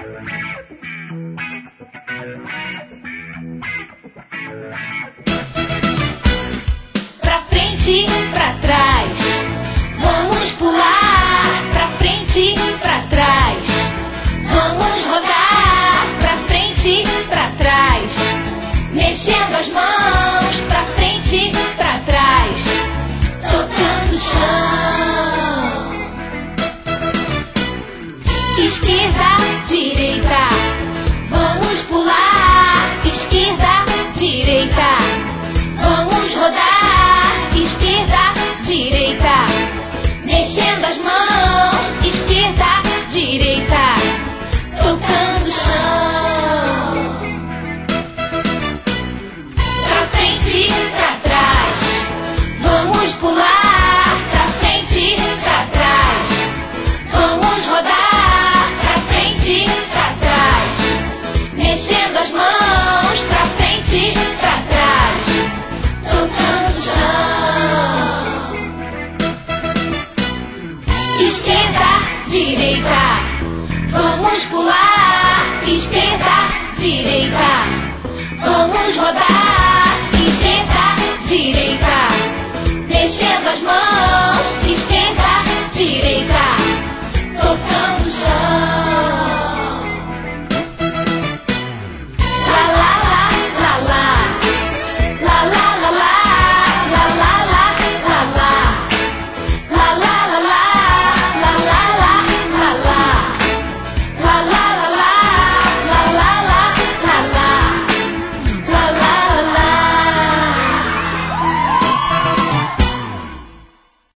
Pra frente, pra trás, vamos pular. Pra frente, pra trás, vamos rodar. Pra frente, pra trás, mexendo as mãos. Pra frente, pra trás, tocando o chão. Esquerda, direita, vamos pular. Esquerda, direita, vamos rodar. Esquerda, direita, mexendo as mãos. Esquerda, direita, tocando o chão. Pra frente, pra trás, vamos pular. Pra frente, pra trás, vamos rodar. Pra frente, pra trás, mexendo as mãos. Pra frente, pra trás, tocando o chão. Esquerda, direita, vamos pular. Esquerda, direita, vamos rodar. Esquerda, direita, mexendo as mãos.